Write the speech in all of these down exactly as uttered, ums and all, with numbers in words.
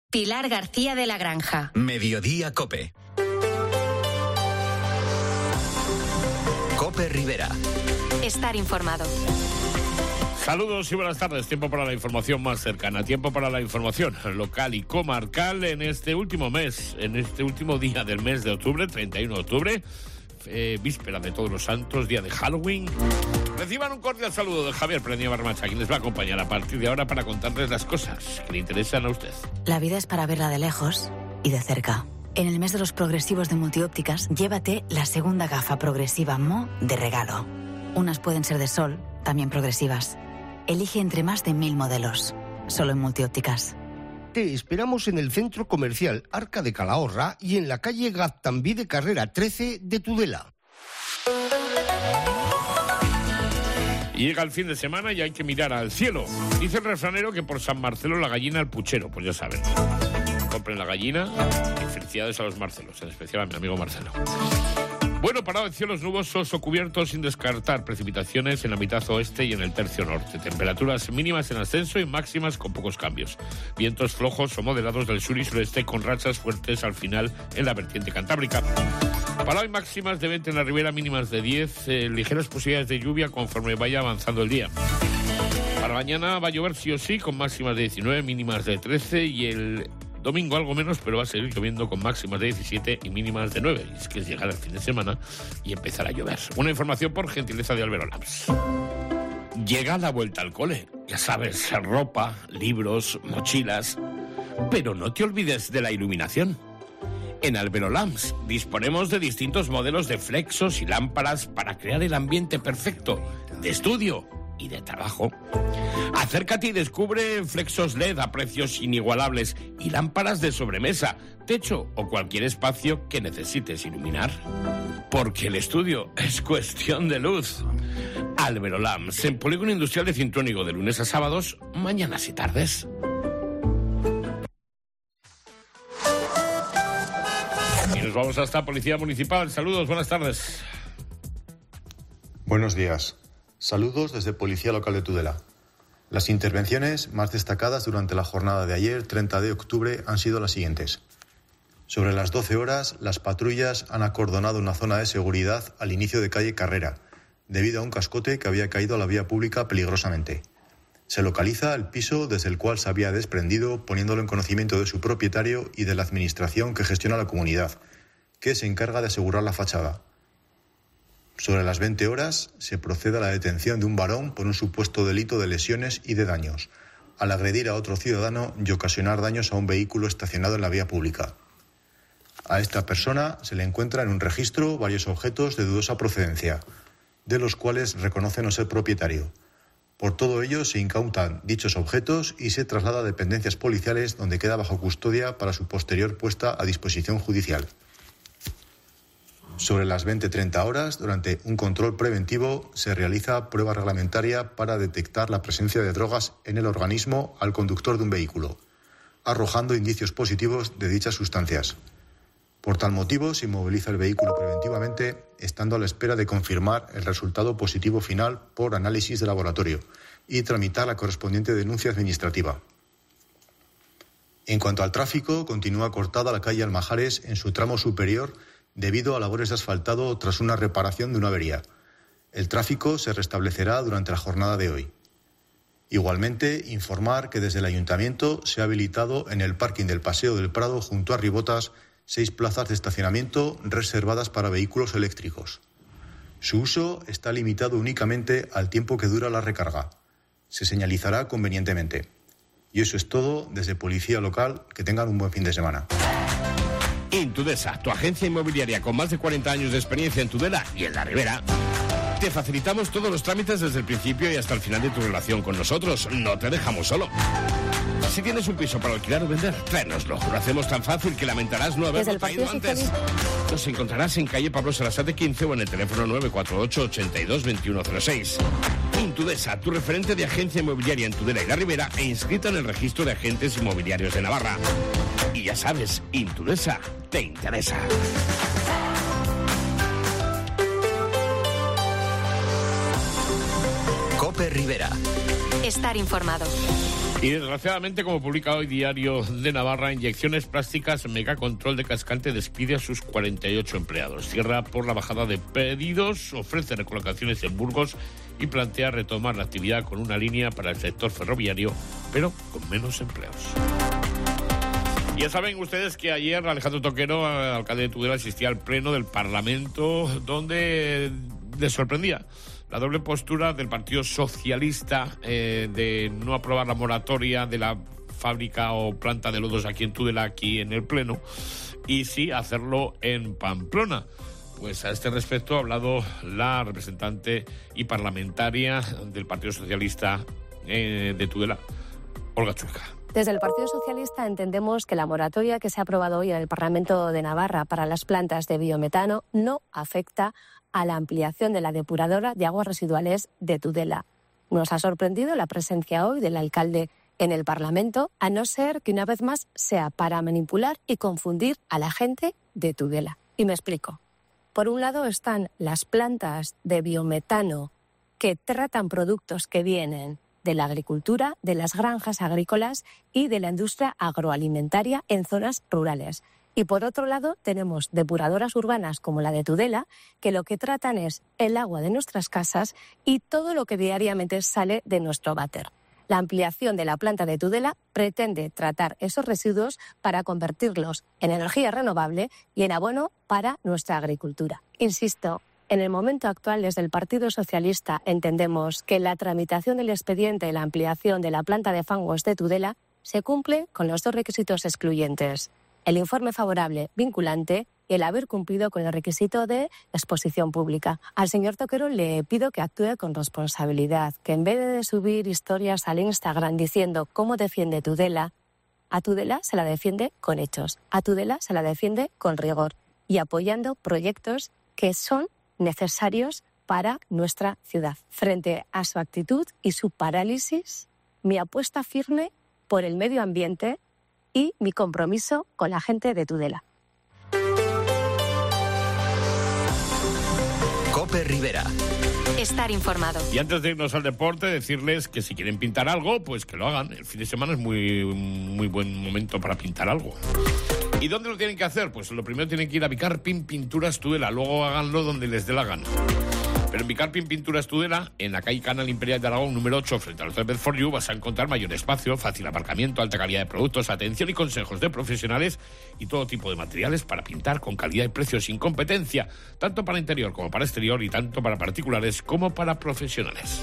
Pilar García de la Granja. Mediodía Cope. Cope Rivera. Estar informado. Saludos y buenas tardes. Tiempo para la información más cercana. Tiempo para la información local y comarcal en este último mes, en este último día del mes de octubre, treinta y uno de octubre, eh, víspera de Todos los Santos, día de Halloween. Reciban un cordial saludo de Javier Premia Barmacha, quien les va a acompañar a partir de ahora para contarles las cosas que le interesan a usted. La vida es para verla de lejos y de cerca. En el mes de los progresivos de Multiópticas, llévate la segunda gafa progresiva M O de regalo. Unas pueden ser de sol, también progresivas. Elige entre más de mil modelos, solo en Multiópticas. Te esperamos en el centro comercial Arca de Calahorra y en la calle Gaztambí de Carrera trece de Tudela. Llega el fin de semana y hay que mirar al cielo. Dice el refranero que por San Marcelo la gallina al puchero, pues ya saben. Compren la gallina y felicidades a los Marcelos, en especial a mi amigo Marcelo. Bueno, parado en cielos nubosos o cubiertos sin descartar precipitaciones en la mitad oeste y en el tercio norte. Temperaturas mínimas en ascenso y máximas con pocos cambios. Vientos flojos o moderados del sur y sureste con rachas fuertes al final en la vertiente cantábrica. Para hoy máximas de veinte en la ribera, mínimas de diez, eh, ligeras posibilidades de lluvia conforme vaya avanzando el día. Para mañana va a llover sí o sí con máximas de diecinueve, mínimas de trece y el domingo algo menos, pero va a seguir lloviendo con máximas de diecisiete y mínimas de nueve. Es que es llegar al fin de semana y empezar a llover. Una información por gentileza de Albero Lamps. Llega la vuelta al cole. Ya sabes, ropa, libros, mochilas. Pero no te olvides de la iluminación. En Albero Lamps disponemos de distintos modelos de flexos y lámparas para crear el ambiente perfecto de estudio y de trabajo. Acércate y descubre flexos L E D a precios inigualables y lámparas de sobremesa, techo o cualquier espacio que necesites iluminar. Porque el estudio es cuestión de luz. Albero Lamps, en Polígono Industrial de Cintrónigo, de lunes a sábados, mañanas y tardes. Y nos vamos hasta Policía Municipal. Saludos, buenas tardes. Buenos días. Saludos desde Policía Local de Tudela. Las intervenciones más destacadas durante la jornada de ayer, treinta de octubre, han sido las siguientes. Sobre las doce horas, las patrullas han acordonado una zona de seguridad al inicio de calle Carrera, debido a un cascote que había caído a la vía pública peligrosamente. Se localiza el piso desde el cual se había desprendido, poniéndolo en conocimiento de su propietario y de la administración que gestiona la comunidad, que se encarga de asegurar la fachada. Sobre las veinte horas se procede a la detención de un varón por un supuesto delito de lesiones y de daños, al agredir a otro ciudadano y ocasionar daños a un vehículo estacionado en la vía pública. A esta persona se le encuentra en un registro varios objetos de dudosa procedencia, de los cuales reconoce no ser propietario. Por todo ello se incautan dichos objetos y se traslada a dependencias policiales donde queda bajo custodia para su posterior puesta a disposición judicial. Sobre las veinte treinta horas, durante un control preventivo, se realiza prueba reglamentaria para detectar la presencia de drogas en el organismo al conductor de un vehículo, arrojando indicios positivos de dichas sustancias. Por tal motivo, se inmoviliza el vehículo preventivamente, estando a la espera de confirmar el resultado positivo final por análisis de laboratorio y tramitar la correspondiente denuncia administrativa. En cuanto al tráfico, continúa cortada la calle Almajares en su tramo superior debido a labores de asfaltado tras una reparación de una avería. El tráfico se restablecerá durante la jornada de hoy. Igualmente, informar que desde el Ayuntamiento se ha habilitado en el parking del Paseo del Prado junto a Ribotas seis plazas de estacionamiento reservadas para vehículos eléctricos. Su uso está limitado únicamente al tiempo que dura la recarga. Se señalizará convenientemente. Y eso es todo desde Policía Local. Que tengan un buen fin de semana. Intudesa, tu agencia inmobiliaria con más de cuarenta años de experiencia en Tudela y en la Ribera. Te facilitamos todos los trámites desde el principio y hasta el final de tu relación con nosotros. No te dejamos solo. Si tienes un piso para alquilar o vender, tráenoslo. Lo hacemos tan fácil que lamentarás no haberlo traído antes. Nos encontrarás en calle Pablo Sarasate quince o en el teléfono nueve cuatro ocho, ochenta y dos, veintiuno cero seis. Intudesa, tu referente de agencia inmobiliaria en Tudela y la Ribera e inscrita en el registro de agentes inmobiliarios de Navarra. Y ya sabes, Intudesa te interesa. Cope Rivera. Estar informado. Y desgraciadamente, como publica hoy Diario de Navarra, Inyecciones Plásticas Megacontrol de Cascante despide a sus cuarenta y ocho empleados. Cierra por la bajada de pedidos, ofrece recolocaciones en Burgos y plantea retomar la actividad con una línea para el sector ferroviario, pero con menos empleos. Ya saben ustedes que ayer Alejandro Toquero, alcalde de Tudela, asistía al pleno del Parlamento, donde les sorprendía la doble postura del Partido Socialista eh, de no aprobar la moratoria de la fábrica o planta de lodos aquí en Tudela, aquí en el pleno, y sí hacerlo en Pamplona. Pues a este respecto ha hablado la representante y parlamentaria del Partido Socialista eh, de Tudela, Olga Chueca. Desde el Partido Socialista entendemos que la moratoria que se ha aprobado hoy en el Parlamento de Navarra para las plantas de biometano no afecta a la ampliación de la depuradora de aguas residuales de Tudela. Nos ha sorprendido la presencia hoy del alcalde en el Parlamento, a no ser que una vez más sea para manipular y confundir a la gente de Tudela. Y me explico. Por un lado están las plantas de biometano que tratan productos que vienen de la agricultura, de las granjas agrícolas y de la industria agroalimentaria en zonas rurales. Y por otro lado tenemos depuradoras urbanas como la de Tudela, que lo que tratan es el agua de nuestras casas y todo lo que diariamente sale de nuestro váter. La ampliación de la planta de Tudela pretende tratar esos residuos para convertirlos en energía renovable y en abono para nuestra agricultura. Insisto, en el momento actual, desde el Partido Socialista, entendemos que la tramitación del expediente de la ampliación de la planta de fangos de Tudela se cumple con los dos requisitos excluyentes: el informe favorable vinculante y el haber cumplido con el requisito de exposición pública. Al señor Toquero le pido que actúe con responsabilidad, que en vez de subir historias al Instagram diciendo cómo defiende Tudela, a Tudela se la defiende con hechos, a Tudela se la defiende con rigor y apoyando proyectos que son necesarios para nuestra ciudad. Frente a su actitud y su parálisis, mi apuesta firme por el medio ambiente y mi compromiso con la gente de Tudela. COPE Rivera. Estar informado. Y antes de irnos al deporte, decirles que si quieren pintar algo, pues que lo hagan. El fin de semana es muy, muy buen momento para pintar algo. ¿Y dónde lo tienen que hacer? Pues lo primero tienen que ir a Vicarpin Pinturas Tudela, luego háganlo donde les dé la gana. Pero en Vicarpin Pinturas Tudela, en la calle Canal Imperial de Aragón número ocho, frente al Hotel Bedford You, vas a encontrar mayor espacio, fácil aparcamiento, alta calidad de productos, atención y consejos de profesionales y todo tipo de materiales para pintar con calidad y precio sin competencia, tanto para interior como para exterior y tanto para particulares como para profesionales.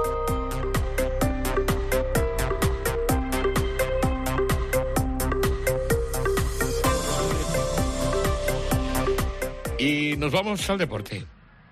Y nos vamos al deporte.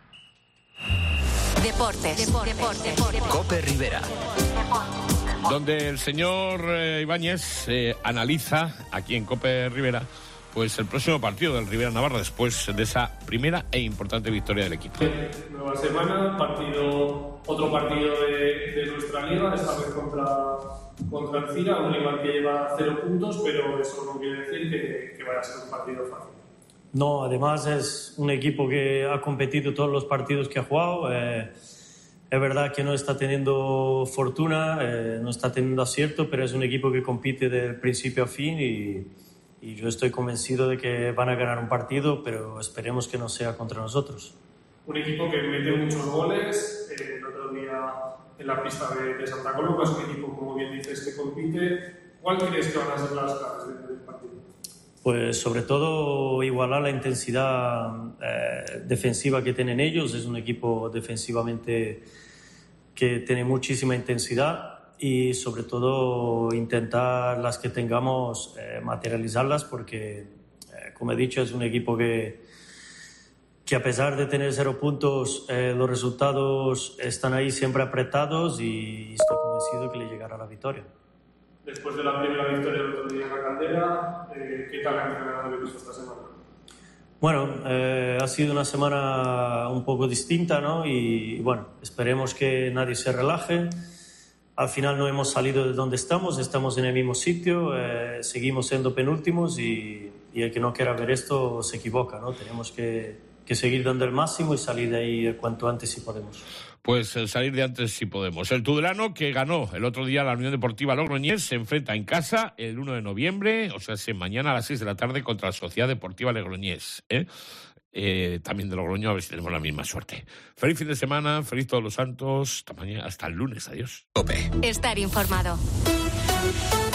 Deportes. Deportes. Deportes. COPE Rivera. Donde el señor eh, Ibáñez eh, analiza aquí en COPE Rivera pues el próximo partido del Rivera Navarra después de esa primera e importante victoria del equipo. Nueva semana, partido, otro partido de, de nuestra liga, esta vez contra, contra el Cira, un rival que lleva cero puntos, pero eso no quiere decir que, que vaya a ser un partido fácil. No, además es un equipo que ha competido todos los partidos que ha jugado. Eh, es verdad que no está teniendo fortuna, eh, no está teniendo acierto, pero es un equipo que compite del principio a fin y, y yo estoy convencido de que van a ganar un partido, pero esperemos que no sea contra nosotros. Un equipo que mete muchos goles, eh, el otro día en la pista de, de Santa Coloma, es un equipo, como bien dices, que compite. ¿Cuál crees que van a ser las claves del partido? Pues sobre todo igualar la intensidad eh, defensiva que tienen ellos. Es un equipo defensivamente que tiene muchísima intensidad y sobre todo intentar las que tengamos eh, materializarlas porque, eh, como he dicho, es un equipo que, que a pesar de tener cero puntos, eh, los resultados están ahí siempre apretados y estoy convencido que le llegará la victoria. Después de la primera victoria del otro día en la Caldera, eh, ¿qué tal ha entrenado el equipo esta semana? Bueno, eh, ha sido una semana un poco distinta, ¿no? Y bueno, esperemos que nadie se relaje. Al final no hemos salido de donde estamos, estamos en el mismo sitio, eh, seguimos siendo penúltimos y, y el que no quiera ver esto se equivoca, ¿no? Tenemos que que seguir dando el máximo y salir de ahí cuanto antes si podemos. Pues el salir de antes si podemos. El Tudelano, que ganó el otro día la Unión Deportiva Logroñés, se enfrenta en casa el uno de noviembre, o sea, mañana a las seis de la tarde contra la Sociedad Deportiva Logroñés, ¿eh? Eh, también de Logroño, a ver si tenemos la misma suerte. Feliz fin de semana, feliz Todos los Santos, hasta mañana, hasta el lunes, adiós. Estar informado.